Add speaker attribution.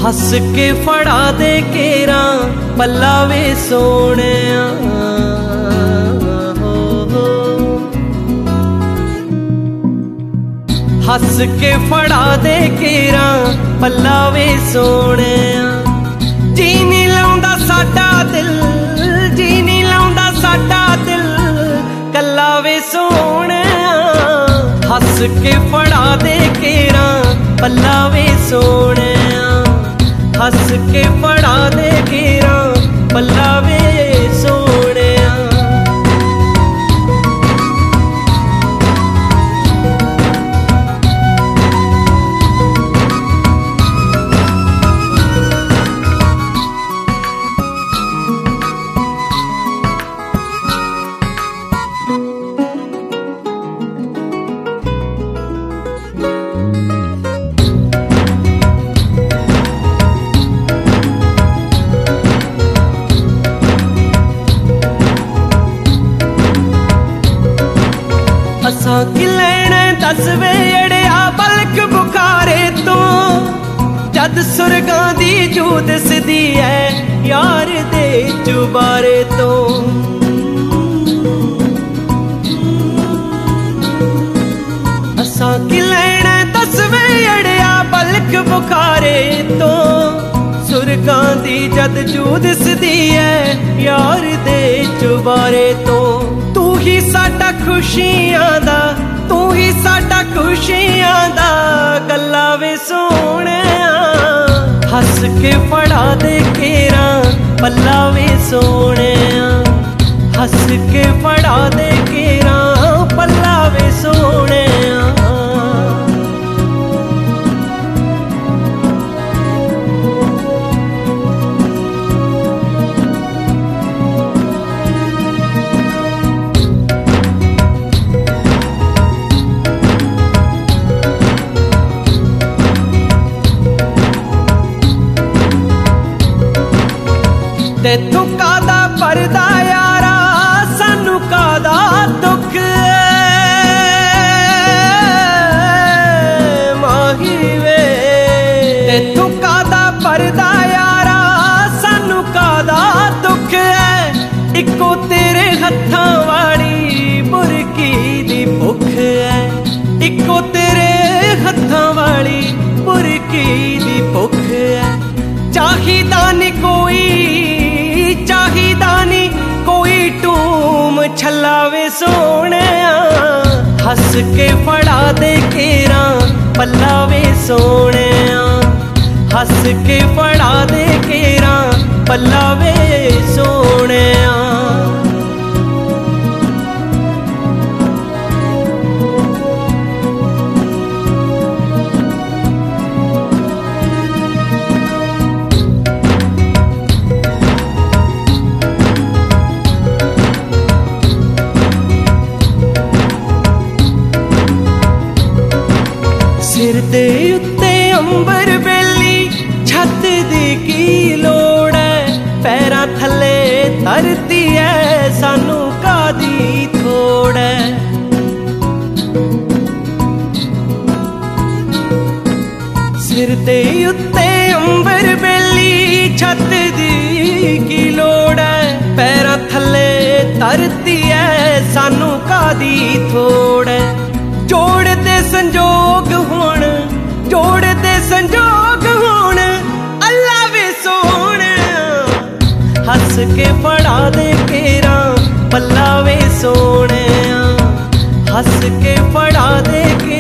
Speaker 1: हस के फड़ा दे केरा पल्ला वे सोने, हस के फड़ा दे केरा पल्ला वे सोने। जी नहीं लाउंदा साडा दिल, जी नहीं लाउंदा साडा दिल कल्ला वे सोने। हस के फड़ा दे केरा पल्ला वे सोने, हस के फड़ा दे केरा पल्ला वे सोने। असा की लेने दस वे अड़िया बल्क बुखारे तो, जद सुरगां दी जू दिसदी है यार दे चुबारे तो। असा की लेने दस वे अड़िया बल्क बुखारे तो, सुरगां दी जद जू दिसदी है यार दे चुबारे तो। तू ही साडा खुशियां दा, तू ही साडा खुशियां दा गल्ला वे सोने। हस के फड़ा दे केरा पल्ला वे सोने, हस के फड़ा दे केरा पल्ला वे सोने। तेथों कादा परदा यारा सानू कादा दुख माही वे। तेथों कादा परदा यारा सानू कादा दुख है, इको तेरे हत्थां वाली बुरकी दी भुख है। इको तेरे हत्थां वाली बुरकी दी भुख है। चाहिदा नी कोई, चाहिदा नी कोई टूम छलावे सोने। हस के फड़ा दे केरा पल्ला वे सोने, हस के फड़ा दे केरा पल्ला वे सोने। सिर दे उत्ते अंबर बेली छत दी की लोड़ है, पैरां थले धरती है सानू कादी थोड़ है। सिर दे उत्ते अंबर बेली छत दी की लोड़ है, पैरां थले धरती है सानू कादी थोड़ है। जोड़ दे संजोग हुण, जोड़ दे संजोग हुण अल्लाह वे सोने। हस के फड़ा दे केरा पल्ला वे सोने, हस के फड़ा दे के